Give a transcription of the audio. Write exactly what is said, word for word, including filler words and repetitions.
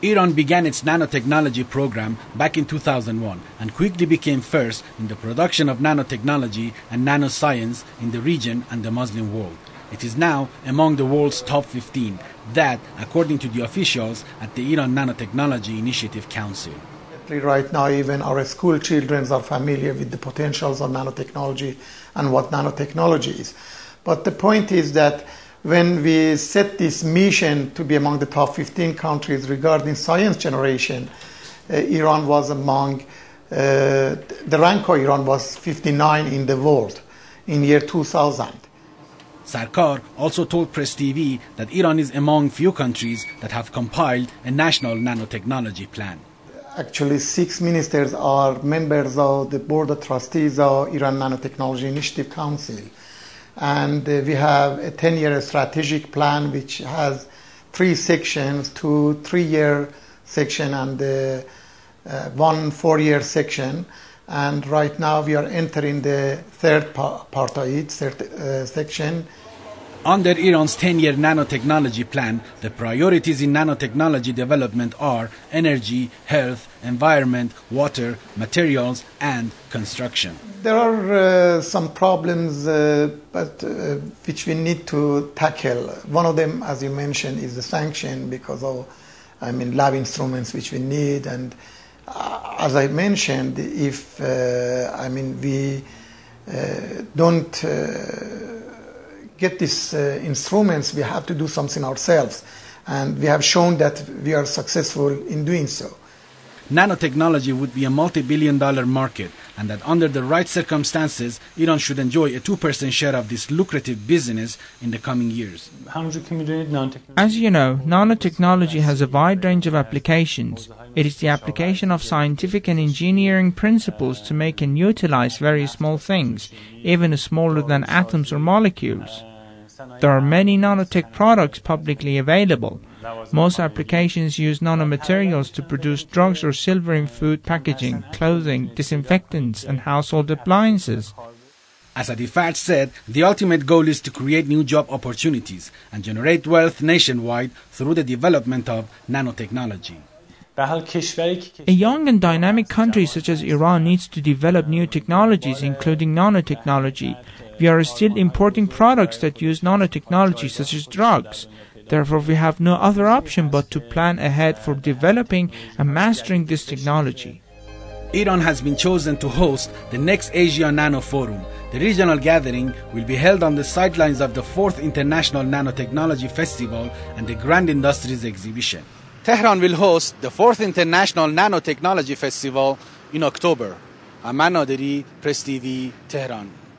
Iran began its nanotechnology program back in two thousand one and quickly became first in the production of nanotechnology and nanoscience in the region and the Muslim world. It is now among the world's top fifteen, that according to the officials at the Iran Nanotechnology Initiative Council. Right now, even our school children are familiar with the potentials of nanotechnology and what nanotechnology is. But the point is that when we set this mission to be among the top fifteen countries regarding science generation, uh, Iran was among, uh, the rank of Iran was fifty-nine in the world in year two thousand. Sarkar also told Press T V that Iran is among few countries that have compiled a national nanotechnology plan. Actually, six ministers are members of the Board of Trustees of Iran Nanotechnology Initiative Council. And uh, we have a ten-year strategic plan which has three sections, two three-year section and uh, uh, one four-year section. And right now we are entering the third pa- part of it, third uh, section. Under Iran's ten-year nanotechnology plan, the priorities in nanotechnology development are energy, health, environment, water, materials, and construction. There are uh, some problems uh, but, uh, which we need to tackle. One of them, as you mentioned, is the sanction because of, I mean, lab instruments which we need. And uh, as I mentioned, if, uh, I mean, we uh, don't uh, get these uh, instruments, we have to do something ourselves. And we have shown that we are successful in doing so. Nanotechnology would be a multi-billion dollar market, and that under the right circumstances, Iran should enjoy a two percent share of this lucrative business in the coming years. As you know, nanotechnology has a wide range of applications. It is the application of scientific and engineering principles to make and utilize very small things, even smaller than atoms or molecules. There are many nanotech products publicly available. Most applications use nanomaterials to produce drugs or silver in food packaging, clothing, disinfectants, and household appliances. As Adifat said, the ultimate goal is to create new job opportunities and generate wealth nationwide through the development of nanotechnology. A young and dynamic country such as Iran needs to develop new technologies, including nanotechnology. We are still importing products that use nanotechnology, such as drugs. Therefore, we have no other option but to plan ahead for developing and mastering this technology. Iran has been chosen to host the next Asia Nano Forum. The regional gathering will be held on the sidelines of the fourth International Nanotechnology Festival and the Grand Industries Exhibition. Tehran will host the fourth International Nanotechnology Festival in October. Aman Naderi, Press T V, Tehran.